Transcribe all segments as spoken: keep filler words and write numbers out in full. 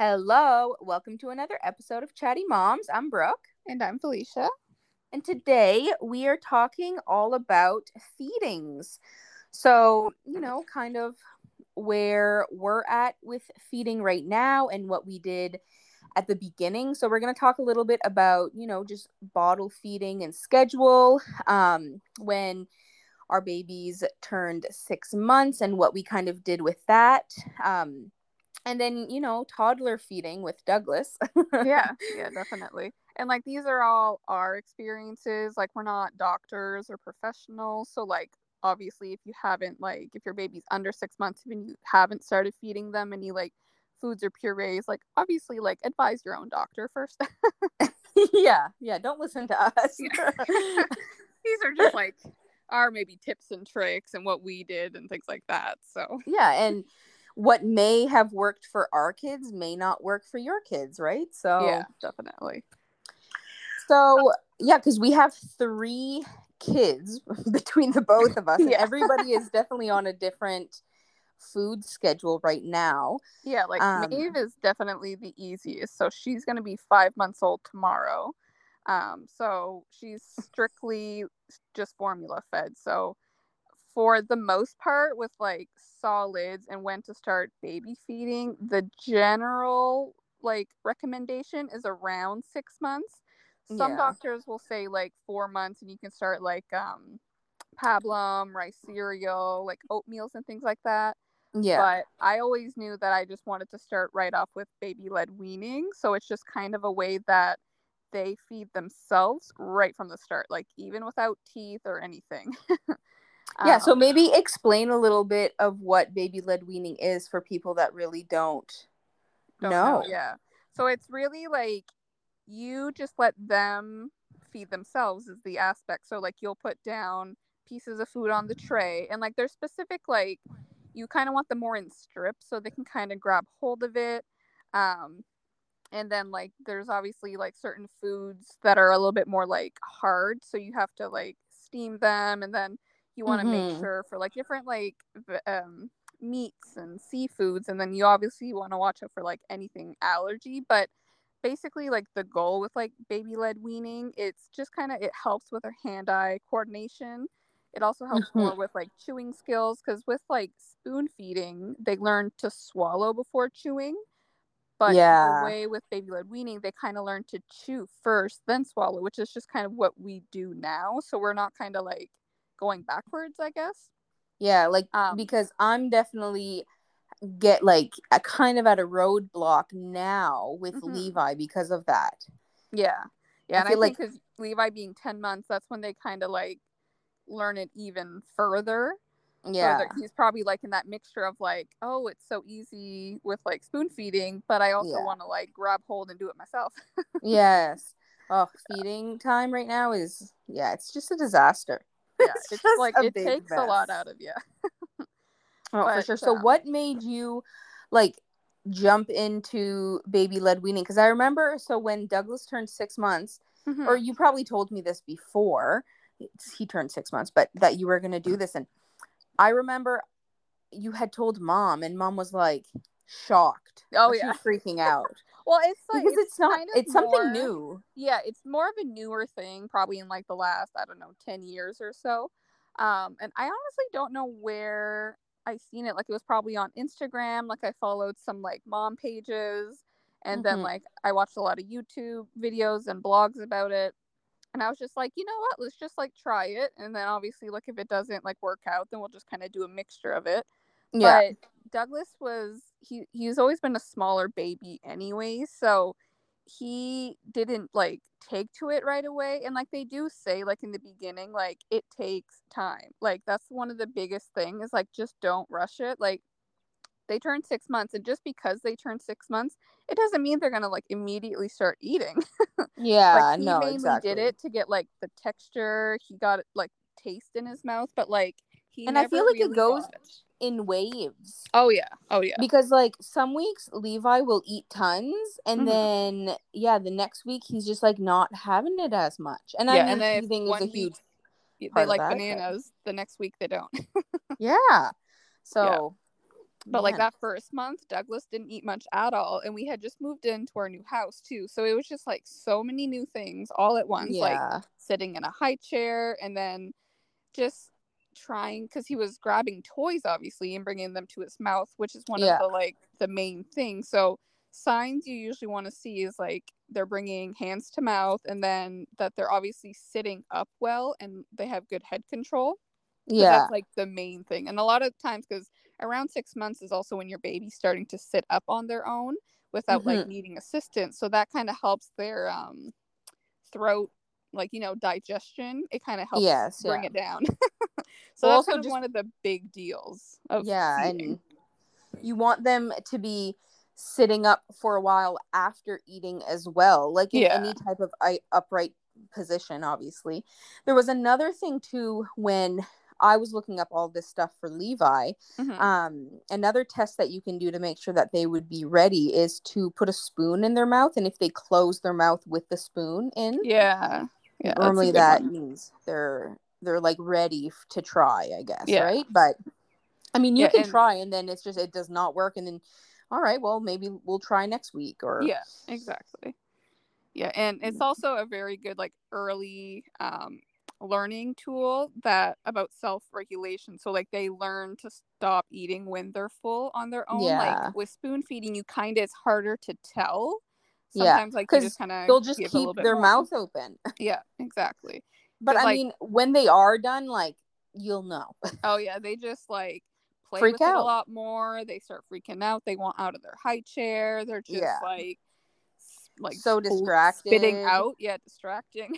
Hello, welcome to another episode of Chatty Moms. I'm Brooke. And I'm Felicia. And today we are talking all about feedings. So, you know, kind of where we're at with feeding right now and what we did at the beginning. So, we're going to talk a little bit about, you know, just bottle feeding and schedule um, when our babies turned six months and what we kind of did with that. Um, and then, you know, toddler feeding with Douglas. Yeah, yeah, definitely. And like these are all our experiences. Like we're not doctors or professionals. So like obviously if you haven't like if your baby's under six months and you haven't started feeding them any like foods or purees, like obviously like advise your own doctor first. yeah, yeah, don't listen to us. These are just like our maybe tips and tricks and what we did and things like that. So yeah, and what may have worked for our kids may not work for your kids, right? So yeah, definitely. So yeah, because we have three kids between the both of us, and Yeah. everybody is definitely on a different food schedule right now. Yeah, like Um, Maeve is definitely the easiest. So she's going to be five months old tomorrow. Um, so she's strictly just formula fed. So for the most part, with like solids and when to start baby feeding, the general like recommendation is around six months. Some yeah, doctors will say like four months and you can start like um pablum, rice cereal, like oatmeals and things like that. yeah, But I always knew that I just wanted to start right off with baby-led weaning. So it's just kind of a way that they feed themselves right from the start, like even without teeth or anything. yeah. So um, maybe explain a little bit of what baby-led weaning is for people that really don't don't know, know. yeah. So it's really like you just let them feed themselves is the aspect. So like you'll put down pieces of food on the tray and like there's specific like you kind of want them more in strips so they can kind of grab hold of it. Um, and then like there's obviously like certain foods that are a little bit more like hard, so you have to like steam them, and then you want to make Mm-hmm. sure for like different like um meats and seafoods, and then you obviously want to watch out for like anything allergy. But basically like the goal with like baby led weaning, it's just kind of it helps with their hand eye coordination. It also helps Mm-hmm. more with like chewing skills, because with like spoon feeding they learn to swallow before chewing, but the Yeah. way with baby led weaning, they kind of learn to chew first, then swallow, which is just kind of what we do now. So we're not kind of like going backwards, I guess. Yeah, like Um, because I'm definitely get like a kind of at a roadblock now with mhm. Levi because of that. Yeah. Yeah. I And I feel like think because Levi being ten months, that's when they kind of like learn it even further. So yeah, that he's probably like in that mixture of like, oh, it's so easy with like spoon feeding, but I also yeah, want to like grab hold and do it myself. yes. Oh, feeding time right now is yeah, it's just a disaster. Yeah. It's It's just like a it big takes a lot mess. out of you. Oh, for But sure. So um, what made you like jump into baby led weaning? Because I remember so when Douglas turned six months, or mhm. you probably told me this before, it's, he turned six months, but that you were gonna do this. And I remember you had told mom and mom was like shocked. Oh Like she yeah. was freaking out. Well, it's like Because it's it's not kind of it's something more, new. yeah, it's more of a newer thing, probably in like the last, I don't know, ten years or so. Um, and I honestly don't know where I seen it. Like it was probably on Instagram. Like I followed some like mom pages, and then Mm-hmm. like I watched a lot of YouTube videos and blogs about it. And I was just like, you know what? Let's just like try it. And then obviously, like if it doesn't like work out, then we'll just kind of do a mixture of it. Yeah. But Douglas was he he's always been a smaller baby anyway, so he didn't like take to it right away. And like they do say like in the beginning, like it takes time. Like that's one of the biggest things is like just don't rush it. Like they turn six months, and just because they turn six months, it doesn't mean they're gonna like immediately start eating. Like Yeah, he no, mainly did exactly. it to get like the texture, he got like taste in his mouth, but like he And I feel never like it really goes got it. in waves. Oh yeah. Oh yeah. Because like some weeks Levi will eat tons and Hmm. then yeah, the next week he's just like not having it as much. And I Yeah, and mean then if teething is a one week huge they part of like that, but bananas, the next week they don't. yeah. Yeah. So But like Man. that first month, Douglas didn't eat much at all. And we had just moved into our new house too. So it was just like so many new things all at once, like Yeah. sitting in a high chair and then just trying, because he was grabbing toys obviously and bringing them to his mouth, which is one of Yeah. the like the main things. So signs you usually want to see is like they're bringing hands to mouth, and then that they're obviously sitting up well and they have good head control, because Yeah. that's like the main thing. And a lot of times, because around six months is also when your baby's starting to sit up on their own without like Mm-hmm. needing assistance, so that kind of helps their um throat, like, you know, digestion. It kind of helps Yes. bring Yeah. it down. So Well, that's kind also of just, one of the big deals of yeah, feeding. and you want them to be sitting up for a while after eating as well, like in Yeah. any type of I- upright position, obviously. There was another thing too when I was looking up all this stuff for Levi. Mm-hmm. Um, another test that you can do to make sure that they would be ready is to put a spoon in their mouth, and if they close their mouth with the spoon in, Yeah. Yeah, that's a normally good that one. means they're they're like ready f- to try, I guess, Yeah. right? But I mean, you Yeah. can And try and then it's just it does not work, and then all right, well, maybe we'll try next week or yeah, exactly. Yeah, and it's also a very good like early um learning tool that about self-regulation. So like they learn to stop eating when they're full on their own. Like yeah. with spoon feeding, you kind of, it's harder to tell. Yeah, Sometimes like you just cuz kind of they'll just give a keep little bit their more. mouth open. Yeah, exactly. But Because I like, mean, when they are done, like you'll know. oh yeah, they just like play Freak with it a out. lot more. They start freaking out. They want out of their high chair. They're just Yeah. like like So spl- spitting distracted. out. Yeah, distracting.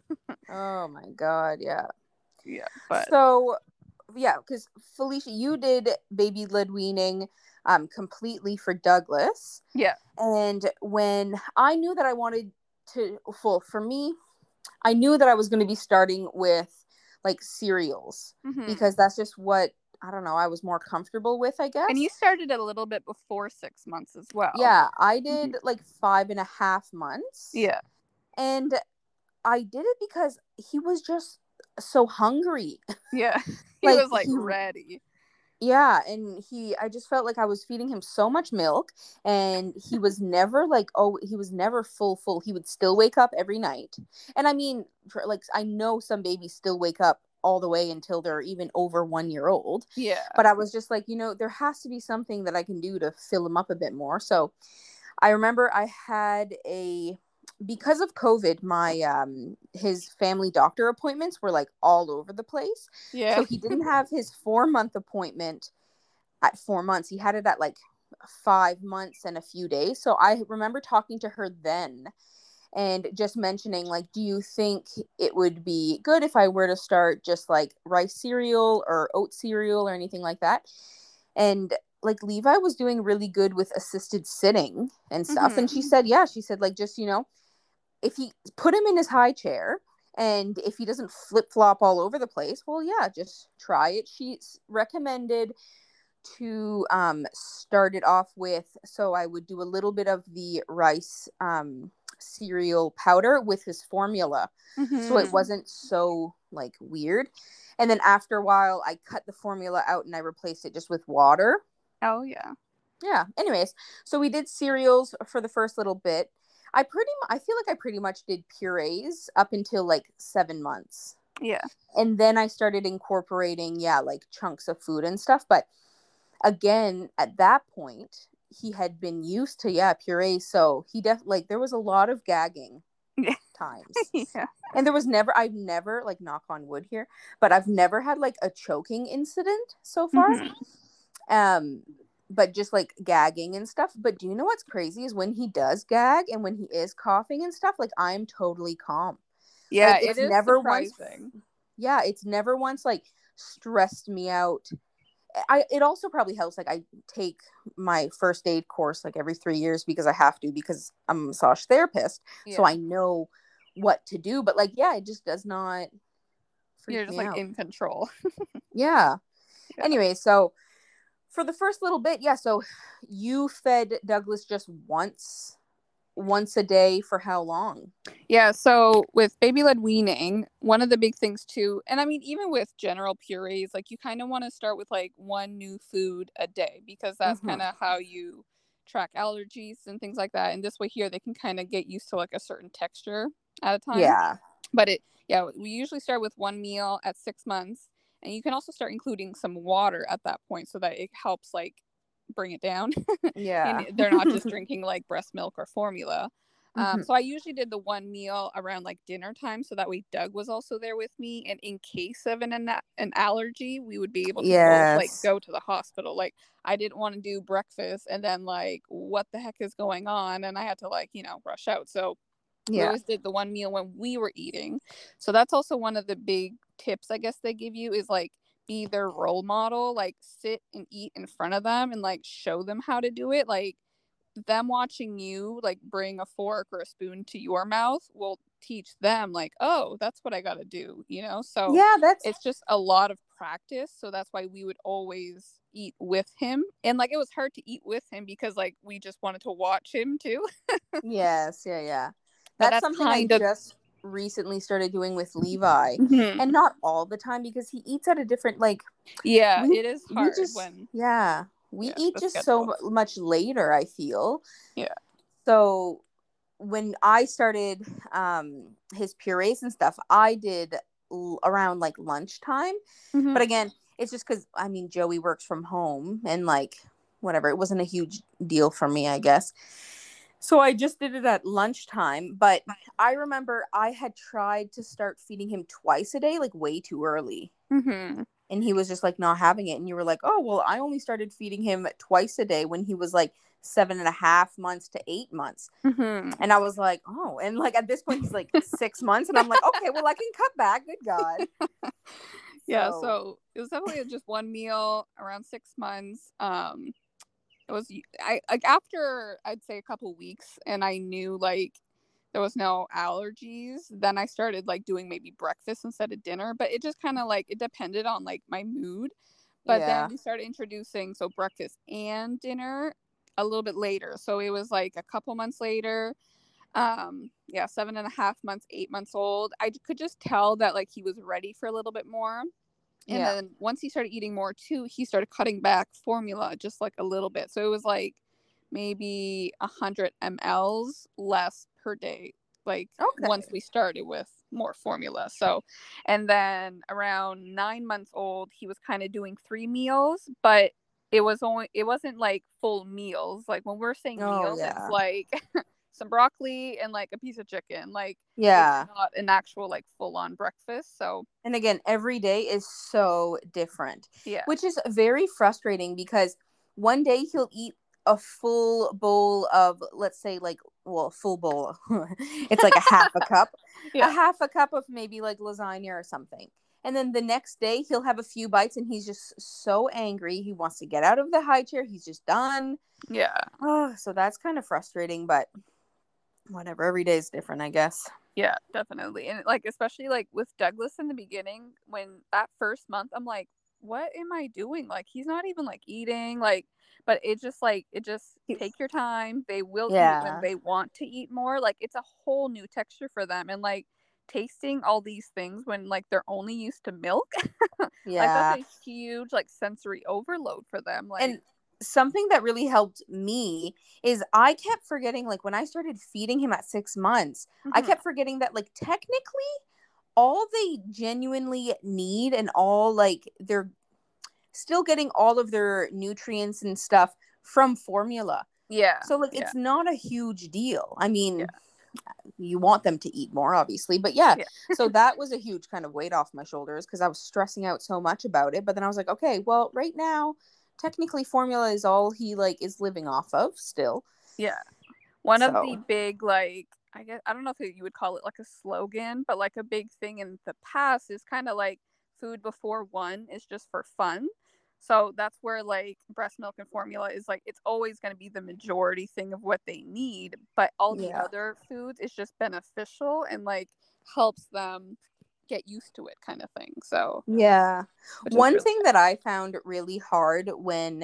Oh my god, yeah. Yeah, but So yeah, because Felicia, you did baby led weaning um completely for Douglas. yeah. And when I knew that I wanted to, well, for me, I knew that I was going to be starting with like cereals Mm-hmm. because that's just what, I don't know, I was more comfortable with, I And you guess. started a little bit before six months as well. Yeah, I Mm-hmm. did like five and a half months. Yeah. And I did it because he was just so hungry. Yeah. He Like was like he ready. Yeah, and he I just felt like I was feeding him so much milk, and he was never like, oh, he was never full full. He would still wake up every night. And I mean, for, like, I know some babies still wake up all the way until they're even over one year old. Yeah. But I was just like, you know, there has to be something that I can do to fill him up a bit more. So I remember I had a because of COVID, my um his family doctor appointments were like all over the place. Yeah. So he didn't have his four month appointment at four months. He had it at like five months and a few days. So I remember talking to her then and just mentioning, like, do you think it would be good if I were to start just like rice cereal or oat cereal or anything like that? And like Levi was doing really good with assisted sitting and stuff. And she Mm-hmm. said, yeah, she said, like, just, you know, if he put him in his high chair and if he doesn't flip flop all over the place, well, yeah, just try it. She recommended to um, start it off with, so I would do a little bit of the rice um, cereal powder with his formula. So it Mm-hmm. wasn't so like weird. And then after a while, I cut the formula out and I replaced it just with water. Oh yeah. Yeah. Anyways, so we did cereals for the first little bit. I pretty mu- I feel like I pretty much did purees up until like seven months. Yeah. And then I started incorporating, yeah, like chunks of food and stuff. But again, at that point, he had been used to, yeah, purees. So he def like there was a lot of gagging Yeah. times. Yeah. And there was never, I've never, like, knock on wood here, but I've never had like a choking incident so far. Mm-hmm. Um, but just like gagging and stuff. But do you know what's crazy is when he does gag and when he is coughing and stuff, like I'm totally calm. Yeah, Like it it's is never once, surprising. yeah, it's never once like stressed me out. I it also probably helps. Like I take my first aid course like every three years because I have to because I'm a massage therapist, Yeah. so I know what to do. But like, yeah, it just does not freak You're just me like out. in control. Yeah. Yeah. Anyway, so for the first little bit, yeah. So you fed Douglas just once once a day for how long? Yeah, so with baby led weaning, one of the big things too, and I mean, even with general purees, like you kind of want to start with like one new food a day because that's Mm-hmm. kind of how you track allergies and things like that. And this way here, they can kind of get used to like a certain texture at a time. Yeah. But it, yeah, we usually start with one meal at six months, and you can also start including some water at that point so that it helps like bring it down. And Yeah. they're not just drinking like breast milk or formula. Um, Mm-hmm. so I usually did the one meal around like dinner time, so that way Doug was also there with me, and in case of an an, an allergy, we would be able to both like Yes. go to the hospital. Like I didn't want to do breakfast and then like what the heck is going on, and I had to like you know rush out. So we Yeah. always did the one meal when we were eating. So that's also one of the big tips I guess they give you is like be their role model, like sit and eat in front of them and like show them how to do it. Like them watching you like bring a fork or a spoon to your mouth will teach them like, oh, that's what I got to do, you know? So Yeah, that's it's just a lot of practice. So that's why we would always eat with him. And like it was hard to eat with him because like we just wanted to watch him too. yes, yeah, yeah. But That's that's something I kind of just recently started doing with Levi. Mhm. And not all the time because he eats at a different like Yeah, we it is we hard just when yeah, we yeah, eat the just so schedule. mu- much later, I feel. Yeah. So when I started um his purees and stuff, I did l- around like lunchtime. Mm-hmm. But again, it's just cuz I mean Joey works from home and like whatever, it wasn't a huge deal for me, I guess. So I just did it at lunchtime, but I remember I had tried to start feeding him twice a day like way too early. Mm-hmm. And he was just like not having it, and you were like, oh well, I only started feeding him twice a day when he was like seven and a half months to eight months. Mm-hmm. And I was like, oh, and like at this point he's like six months and I'm like, okay, well I can cut back, good god. Yeah, So so it was definitely just one meal around six months. Um it was I like after I'd say a couple weeks and I knew like there was no allergies, then I started like doing maybe breakfast instead of dinner, but it just kind of like it depended on like my mood. But then yeah, we started introducing so breakfast and dinner a little bit later. So it was like a couple months later. Um, yeah, seven and a half months, eight months old. I could just tell that like he was ready for a little bit more. And yeah, then once he started eating more too, he started cutting back formula just like a little bit. So it was like maybe one hundred milliliters less per day, like once okay, we started with more formula. So, and then around nine months old, he was kind of doing three meals, but it was only, it wasn't like full meals. Like when we're saying oh meals, it's yeah, like some broccoli and like a piece of chicken. Like it's yeah. not an actual like full on breakfast. So, And again, every day is so different, yeah. which is very frustrating because one day he'll eat a full bowl of, let's say, like, well, a full bowl. It's like a half a cup, a Yeah. half a cup of maybe like lasagna or something. And then the next day he'll have a few bites and he's just so angry. He wants to get out of the high chair. He's just done. Yeah. Oh, so that's kind of frustrating, but whatever. Every day is different, I guess. Yeah, definitely. And like especially like with Douglas in the beginning, when that first month, I'm like, what am I doing? Like he's not even like eating, like but it just like it just take your time. They will eat when Yeah. they want to eat more. Like it's a whole new texture for them. And like tasting all these things when like they're only used to milk, like that's Yeah. a huge like sensory overload for them. Like And something that really helped me is I kept forgetting, like when I started feeding him at six months, I mhm. kept forgetting that like technically all they genuinely need and all like they're still getting all of their nutrients and stuff from formula. Yeah. So like Yeah. it's not a huge deal. I Yeah. mean, you want them to eat more obviously, but yeah. Yeah. So that was a huge kind of weight off my shoulders because I was stressing out so much about it, but then I was like, okay, well, right now technically formula is all he like is living off of still. Yeah. One of the So big like I guess I don't know if you would call it like a slogan, but like a big thing in the past is kind of like food before one is just for fun. So that's where like breast milk and formula is like it's always going to be the majority thing of what they need, but all the yeah. other foods is just beneficial and like helps them get used to it kind of thing. So, Yeah. which is One really thing that I found really hard when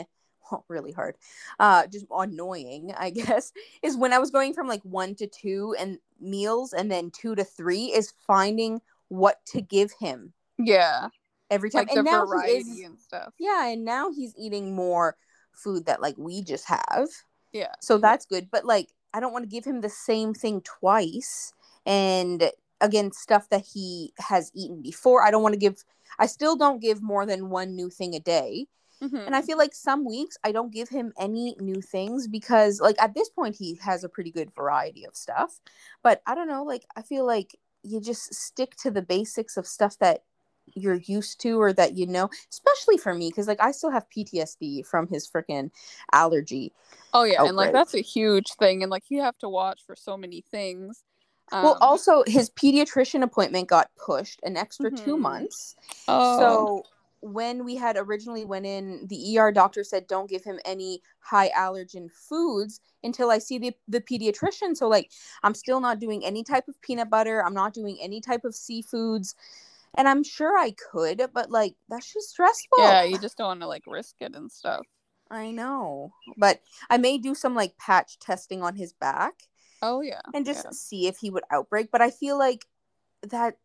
well, really hard, uh, just annoying, I guess, is when I was going from like one to two and meals and then two to three is finding what to give him Yeah. every time. Like the And now he variety is, and stuff. yeah, and now he's eating more food that like we just have. Yeah. So that's good. But like, I don't want to give him the same thing twice. And again, stuff that he has eaten before. I don't want to give, I still don't give more than one new thing a day. Mm-hmm. And I feel like some weeks I don't give him any new things because like at this point he has a pretty good variety of stuff. But I don't know, like I feel like you just stick to the basics of stuff that you're used to or that you know, especially for me because like I still have P T S D from his freaking allergy Oh yeah, and like outbreak. that's a huge thing, and like you have to watch for so many things. Um, Well, also his pediatrician appointment got pushed an extra mm-hmm. two months. Oh. So when we had originally went in, the E R doctor said don't give him any high allergen foods until I see the, the pediatrician. So like I'm still not doing any type of peanut butter. I'm not doing any type of seafoods. And I'm sure I could, but like that's just stressful. Yeah, you just don't want to like risk it and stuff. I know. But I may do some like patch testing on his back. Oh yeah. And just yeah. see if he would outbreak. But I feel like that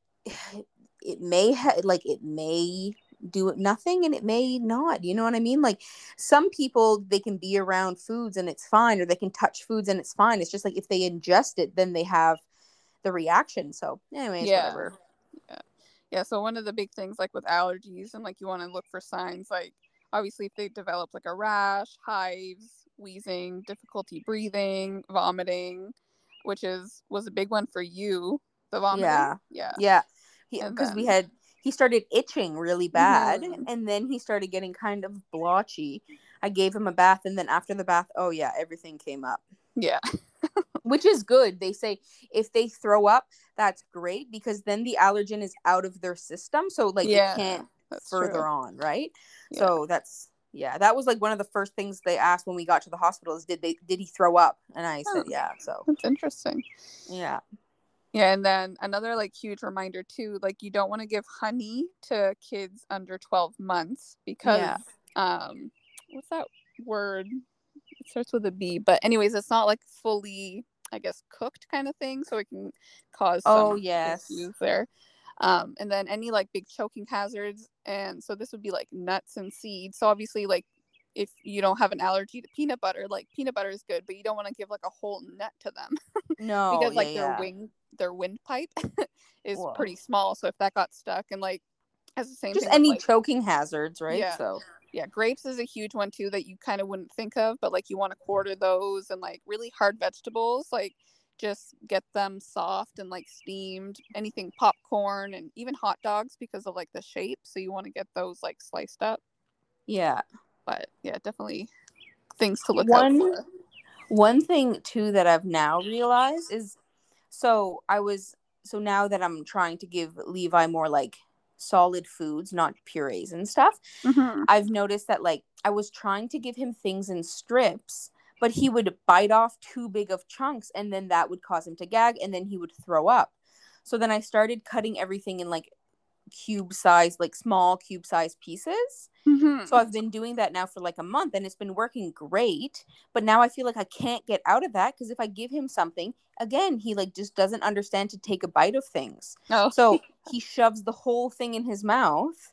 it may ha- like it may do nothing and it may not, you know what I mean? Like some people, they can be around foods and it's fine, or they can touch foods and it's fine. It's just like if they ingest it, then they have the reaction. So anyways, yeah. whatever. Yeah. Yeah. So one of the big things like with allergies and like you want to look for signs, like obviously if they develop like a rash, hives, wheezing, difficulty breathing, vomiting, which is was a big one for you, the vomiting. Yeah. Yeah. Yeah. Because then... we had he started itching really bad, mm-hmm. and then he started getting kind of blotchy. I gave him a bath, and then after the bath, oh yeah, everything came up. Yeah. Which is good. They say if they throw up, that's great because then the allergen is out of their system. So like yeah, it can't that's further true. on, right? Yeah. So that's yeah, that was like one of the first things they asked when we got to the hospital is did they did he throw up? And I oh, said yeah. So that's interesting. Yeah. Yeah, and then another like huge reminder too, like you don't want to give honey to kids under twelve months because yeah. um what's that word? It starts with a B, but anyways, it's not like fully, I guess, cooked kind of thing, so it can cause some oh yes issues there. Um, and then any like big choking hazards, and so this would be like nuts and seeds. So obviously, like if you don't have an allergy to peanut butter, like peanut butter is good, but you don't want to give like a whole nut to them. no because like yeah, their yeah. wing their windpipe is Whoa. pretty small, so if that got stuck, and like as the same just thing any with, like, choking hazards, right? yeah. So yeah, grapes is a huge one too that you kind of wouldn't think of, but like you want to quarter those, and like really hard vegetables, like just get them soft and like steamed, anything popcorn and even hot dogs because of like the shape, so you want to get those like sliced up. yeah. But yeah, definitely things to look one, out for. One thing too that I've now realized is so I was so now that I'm trying to give Levi more like solid foods, not purees and stuff, mm-hmm. I've noticed that like I was trying to give him things in strips, but he would bite off too big of chunks and then that would cause him to gag and then he would throw up. So then I started cutting everything in like cube size, like small cube size pieces. Mm-hmm. So I've been doing that now for like a month and it's been working great. But now I feel like I can't get out of that because if I give him something, again, he like just doesn't understand to take a bite of things. Oh. So he shoves the whole thing in his mouth.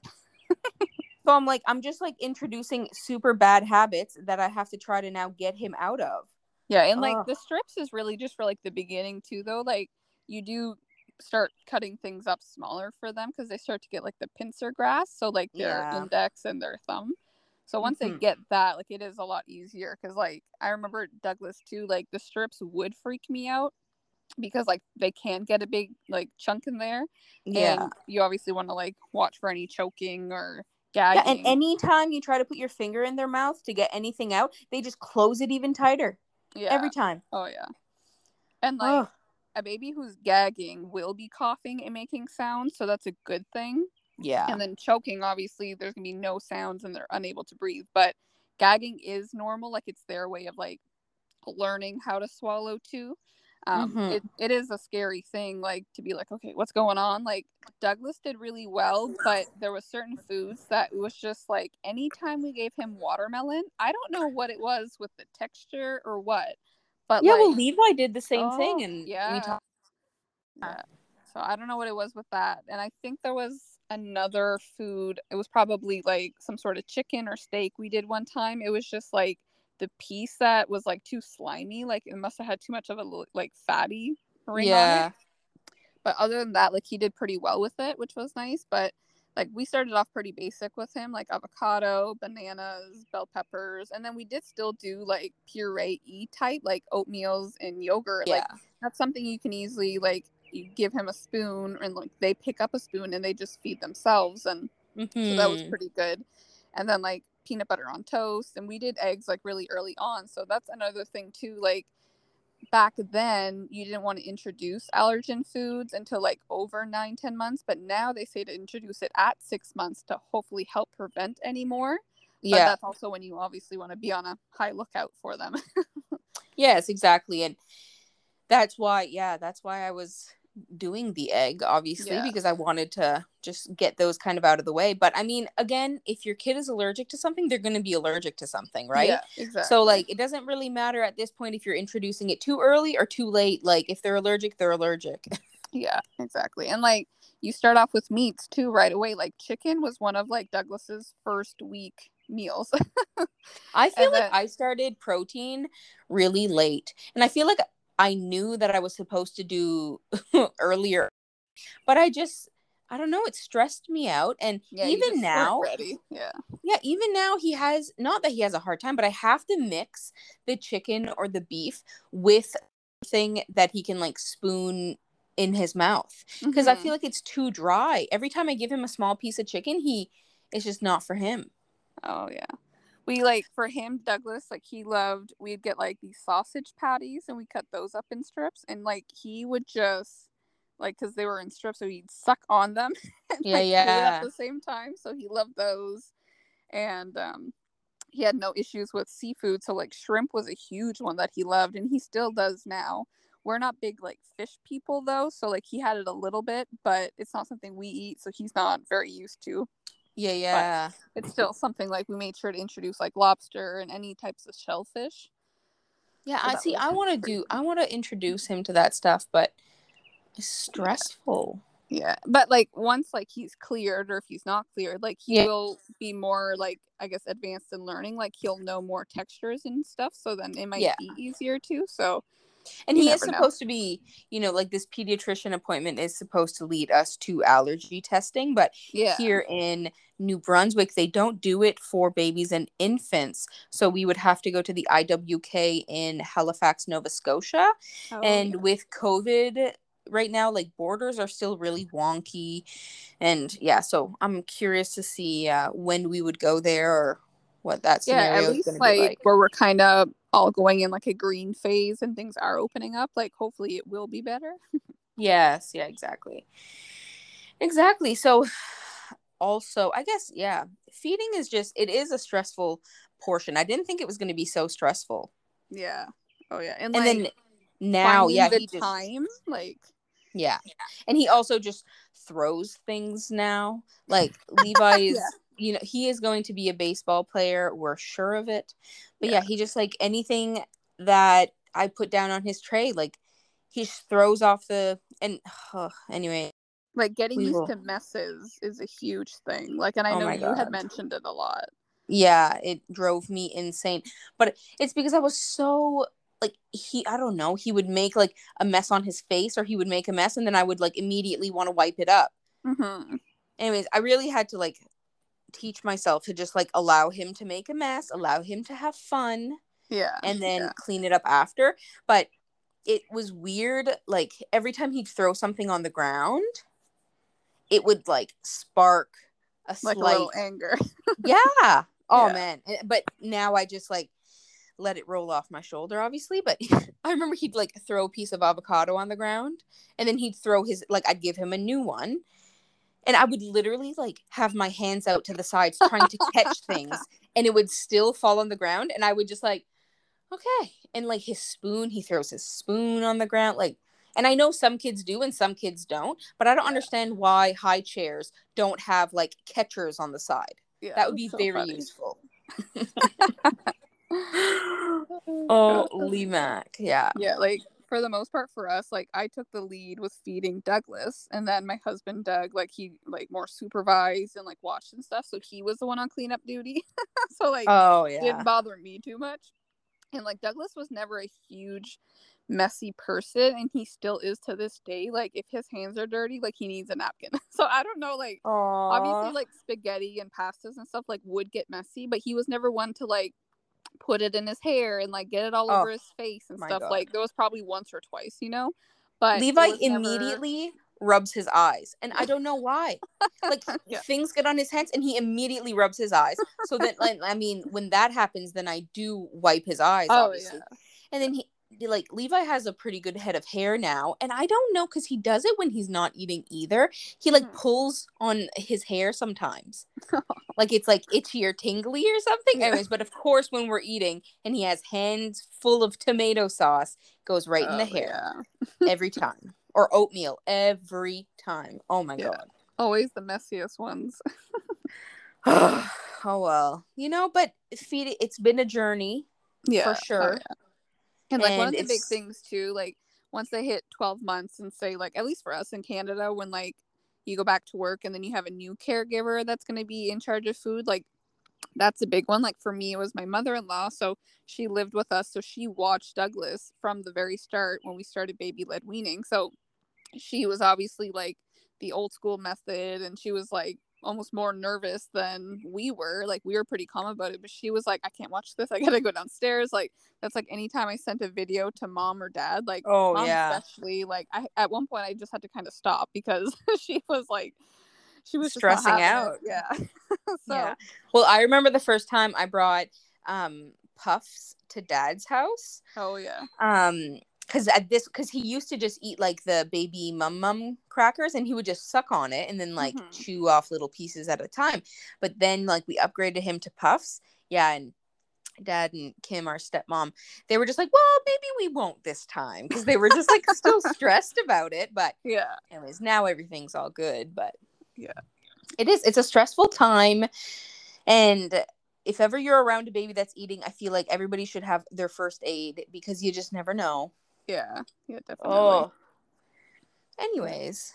So I'm like, I'm just like introducing super bad habits that I have to try to now get him out of. Yeah, and like Ugh. the strips is really just for like the beginning too, though. Like you do start cutting things up smaller for them because they start to get like the pincer grasp, so like their Yeah. index and their thumb. So once Mhm. they get that, like it is a lot easier because like I remember Douglas too, like the strips would freak me out because like they can get a big like chunk in there. Yeah. And you obviously want to like watch for any choking or Yeah, gagging. and anytime you try to put your finger in their mouth to get anything out, they just close it even tighter. Yeah. Every time. Oh yeah. And like Ugh. a baby who's gagging will be coughing and making sounds, so that's a good thing. Yeah. And then choking, obviously, there's gonna be no sounds and they're unable to breathe. But gagging is normal, like it's their way of like learning how to swallow too. Um, Mm-hmm. it, it is a scary thing, like, to be like, okay, what's going on? Like, Douglas did really well, but there was certain foods that it was just like, anytime we gave him watermelon, I don't know what it was with the texture or what, but Yeah, well, like, Levi did the same thing, oh, and we yeah, talked. yeah. So I don't know what it was with that. And I think there was another food. It was probably like some sort of chicken or steak we did one time. It was just like the piece that was like too slimy. Like it must have had too much of a like fatty ring on it. Yeah. But other than that, like he did pretty well with it, which was nice. But like we started off pretty basic with him, like avocado, bananas, bell peppers, and then we did still do like puree e type, like oatmeals and yogurt. Yeah. Like that's something you can easily like you give him a spoon and like they pick up a spoon and they just feed themselves, and so that was Mm-hmm. pretty good. And then like peanut butter on toast, and we did eggs like really early on, so that's another thing too. Like back then you didn't want to introduce allergen foods until like over nine ten months, but now they say to introduce it at six months to hopefully help prevent any more. But Yeah. that's also when you obviously want to be on a high lookout for them. Yes, exactly. And that's why, yeah, that's why I was doing the egg, obviously, Yeah, because I wanted to just get those kind of out of the way. But I mean, again, if your kid is allergic to something, they're going to be allergic to something, right? yeah, So, exactly. like, it doesn't really matter at this point if you're introducing it too early or too late. Like, if they're allergic, they're allergic. Yeah, exactly. And like you start off with meats too right away. Like chicken was one of like Douglas's first week meals. I feel And like then I started protein really late. And I feel like I knew that I was supposed to do earlier, but I just, I don't know, it stressed me out. And yeah, you even just weren't now, ready. Yeah. yeah, even now he has, not that he has a hard time, but I have to mix the chicken or the beef with something that he can like spoon in his mouth, because I Mm-hmm. feel like it's too dry. Every time I give him a small piece of chicken, he, it's just not for him. Oh yeah. We like for him, Douglas, like he loved we'd get like these sausage patties and we cut those up in strips, and like he would just like because they were in strips, so he'd suck on them and Yeah, like chew it at yeah. the same time. So he loved those. And um he had no issues with seafood, so like shrimp was a huge one that he loved, and he still does now. We're not big like fish people though, so like he had it a little bit, but it's not something we eat, so he's not very used to. Yeah, But yeah. it's still something like we made sure to introduce like lobster and any types of shellfish. Yeah, So I that see. was I want to pretty do, good. I want to introduce him to that stuff, but it's Yeah. stressful. Yeah. But like once like he's cleared, or if he's not cleared, like he Yeah. will be more like I guess advanced in learning. Like he'll know more textures and stuff. So then it might Yeah. be easier too. So And you he is never know. supposed to be, you know, like this pediatrician appointment is supposed to lead us to allergy testing, but Yeah. here in New Brunswick, they don't do it for babies and infants. So we would have to go to the I W K in Halifax, Nova Scotia. Oh And yeah. with COVID right now, like borders are still really wonky. And yeah, so I'm curious to see uh, when we would go there or what that Yeah, at scenario is going least to be like like. where we're kind of all going in like a green phase and things are opening up, like hopefully it will be better. Yes, yeah, exactly. Exactly. So also, I guess, yeah, feeding is just, it is a stressful portion. I didn't think it was going to be so stressful. Yeah. Oh yeah. And And like then now, finding yeah, the he just, time, like yeah. And he also just throws things now. Like Levi yeah. is, you know, he is going to be a baseball player. We're sure of it. But Yeah. yeah, he just like anything that I put down on his tray, like he just throws off the, and oh, anyway, Like getting we used will, to messes is a huge thing. Like, and I oh know my you had God. mentioned it a lot. Yeah, it drove me insane. But it's because I was so like he I don't know, he would make like a mess on his face or he would make a mess and then I would like immediately want to wipe it up. Mm-hmm. Anyways, I really had to like teach myself to just like allow him to make a mess, allow him to have fun Yeah. and then Yeah. clean it up after. But it was weird, like every time he'd throw something on the ground, it would like spark a Like a slight little anger. yeah. Oh Yeah. man. Eh, but now I just like let it roll off my shoulder, obviously. But I remember he'd like throw a piece of avocado on the ground and then he'd throw his, like, I'd give him a new one. And I would literally like have my hands out to the sides trying to catch things and it would still fall on the ground. And I would just like, okay. And like his spoon, he throws his spoon on the ground. Like, and I know some kids do and some kids don't, but I don't Yeah. understand why high chairs don't have like catchers on the side. Yeah, That would be so very funny. useful. Oh, Holy Mac. Yeah. yeah, like for the most part for us, like I took the lead with feeding Douglas, and then my husband Doug, like he like more supervised and like watched and stuff, so he was the one on cleanup duty. So like Oh, it yeah. didn't bother me too much. And like Douglas was never a huge messy person, and he still is to this day. Like if his hands are dirty, like he needs a napkin. So I don't know, like obviously Aw. like spaghetti and pastas and stuff like would get messy, but he was never one to like put it in his hair and like get it all Oh, over his face and my stuff. God. Like there was probably once or twice, you know, but it Levi was never- immediately rubs his eyes, and I don't know why. Like Yeah. things get on his hands, and he immediately rubs his eyes. So then, like, I mean, when that happens, then I do wipe his eyes, Oh, obviously. yeah. And then he, like, Levi has a pretty good head of hair now, and I don't know because he does it when he's not eating either. He like Mhm. pulls on his hair sometimes, like it's like itchy or tingly or something. Yeah. Anyways, but of course, when we're eating and he has hands full of tomato sauce, goes right in the Oh, hair yeah. every time. Or oatmeal every time. Oh my Yeah. God. Always the messiest ones. Oh well, you know, but feed it. It's been a journey, Yeah. for Oh, sure. yeah. And like one And of the big it's things too, like once they hit twelve months and say like, at least for us in Canada, when like you go back to work and then you have a new caregiver that's going to be in charge of food, like that's a big one. Like for me, it was my mother-in-law, so she lived with us, so she watched Douglas from the very start when we started baby led weaning. So she was obviously like the old school method, and she was like almost more nervous than we were. Like we were pretty calm about it, but she was like, I can't watch this, I gotta go downstairs. Like that's like anytime I sent a video to mom or dad, like oh mom yeah, especially, like I at one point I just had to kind of stop because she was like she was just not stressing having out. it. Yeah. So Yeah. Well, I remember the first time I brought um puffs to Dad's house. oh yeah. Um, because at this, because he used to just eat like the baby mum mum crackers, and he would just suck on it and then like Mhm. chew off little pieces at a time. But then like we upgraded him to puffs. Yeah, and Dad and Kim, our stepmom, they were just like, well, maybe we won't this time, because they were just like still stressed about it. But Yeah. anyways, now everything's all good. But Yeah. it is, it's a stressful time. And if ever you're around a baby that's eating, I feel like everybody should have their first aid, because you just never know. Yeah. Yeah, definitely. Oh. Anyways.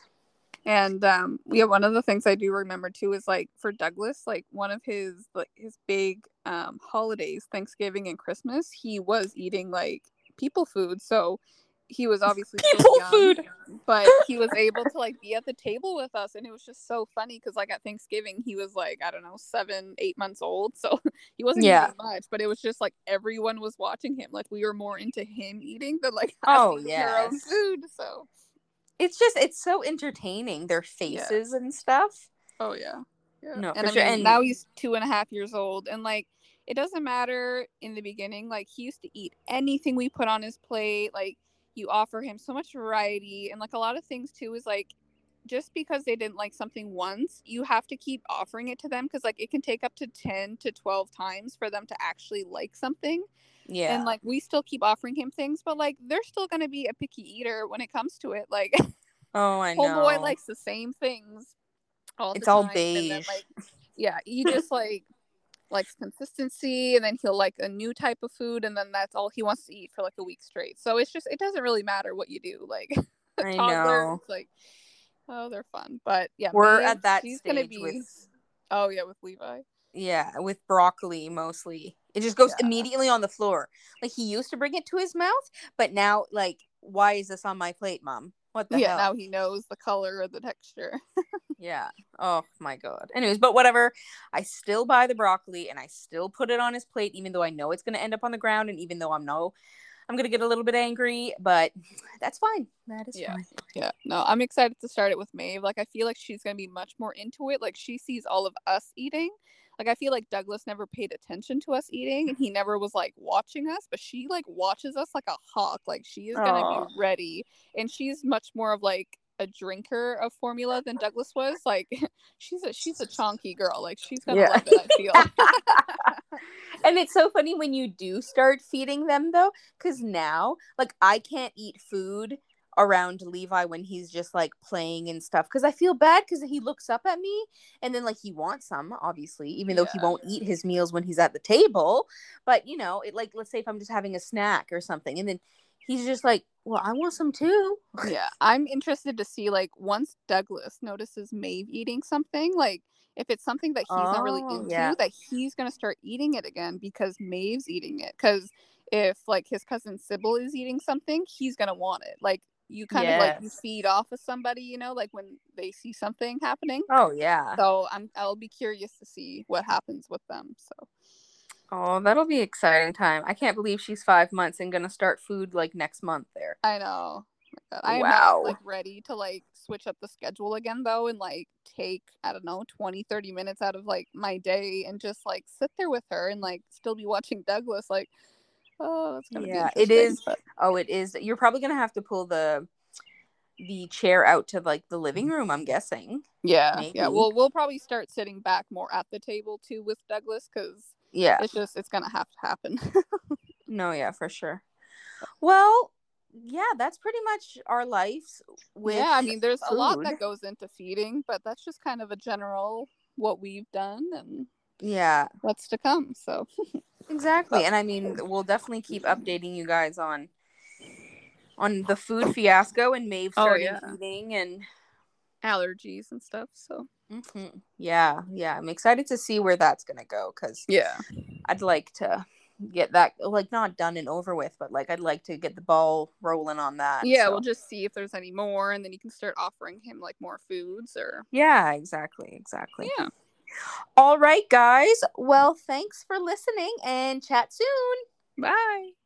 And um yeah, one of the things I do remember too is like for Douglas, like one of his like his big um holidays, Thanksgiving and Christmas, he was eating like people food. So he was obviously still People young, food. but he was able to like be at the table with us, and it was just so funny because like at Thanksgiving he was like, I don't know, seven eight months old, so he wasn't Yeah. eating much, but it was just like everyone was watching him. Like we were more into him eating than like us Oh, eating our own yes. food. So It's just, it's so entertaining, their faces and stuff. oh yeah. Yeah. No, And for I sure. mean, And now he's two and a half years old, and like it doesn't matter in the beginning. Like he used to eat anything we put on his plate. Like you offer him so much variety, and like a lot of things too is like just because they didn't like something once, you have to keep offering it to them, because like it can take up to ten to twelve times for them to actually like something. yeah. And like we still keep offering him things, but like they're still gonna be a picky eater when it comes to it. Like Oh, I know. homeboy likes the same things all It's the all time, beige. and then like yeah, he just like likes consistency, and then he'll like a new type of food, and then that's all he wants to eat for like a week straight. So it's just, it doesn't really matter what you do. Like a I toddler, know. it's like, oh, they're fun. But yeah, We're Maeve, at that she's gonna stage be with, oh yeah, with Levi. yeah, with broccoli mostly. It just goes Yeah. immediately on the floor. Like he used to bring it to his mouth, but now like, why is this on my plate, Mom? What the Yeah, hell? now he knows the color or the texture. Yeah. Oh my God. Anyways, but whatever. I still buy the broccoli and I still put it on his plate, even though I know it's going to end up on the ground, and even though I'm no, I'm going to get a little bit angry, but that's fine. That is Yeah. fine. Yeah. No, I'm excited to start it with Maeve. Like I feel like she's gonna be much more into it. Like she sees all of us eating. Like I feel like Douglas never paid attention to us eating, and he never was like watching us, but she like watches us like a hawk. Like she is gonna Oh. be ready, and she's much more of like a drinker of formula than Douglas was. Like she's a she's a chonky girl. Like she's gonna Yeah. love it, I feel. And it's so funny when you do start feeding them though, because now like I can't eat food around Levi when he's just like playing and stuff, because I feel bad because he looks up at me and then like he wants some, obviously, even though he Yeah. won't eat his meals when he's at the table. But you know, it like, let's say if I'm just having a snack or something, and then he's just like, well, I want some too. Yeah, I'm interested to see like once Douglas notices Maeve eating something, like if it's something that he's not really Oh into, yeah. that he's gonna start eating it again because Maeve's eating it. Because if like his cousin Sybil is eating something, he's gonna want it. Like you kind of like you Yes. feed off of somebody, you know, like when they see something happening. Oh yeah. So I'm I'll be curious to see what happens with them. So Oh, that'll be exciting time. I can't believe she's five months and gonna start food like next month there. I know. Oh I am not Wow. like ready to like switch up the schedule again though and like take, I don't know, twenty, thirty minutes out of like my day and just like sit there with her and like still be watching Douglas. Like, oh, it's gonna be Yeah, it interesting. is. But Oh, it is. You're probably gonna have to pull the the chair out to like the living room, I'm guessing. yeah, yeah, Maybe. we'll we'll probably start sitting back more at the table too with Douglas because Yeah. it's just it's gonna have to happen. No, yeah, for sure. Well, yeah, that's pretty much our lives with Yeah, I mean, there's a lot food. that goes into feeding, but that's just kind of a general what we've done and Yeah, what's to come. So exactly. but, And I mean, we'll definitely keep updating you guys on on the food fiasco and Maeve oh starting yeah, eating and allergies and stuff. So mm-hmm. Yeah, yeah. I'm excited to see where that's gonna go because yeah. I'd like to get that like not done and over with, but like I'd like to get the ball rolling on that. Yeah, So we'll just see if there's any more, and then you can start offering him like more foods or yeah, exactly, exactly. yeah. All right, guys. Well, thanks for listening and chat soon. Bye.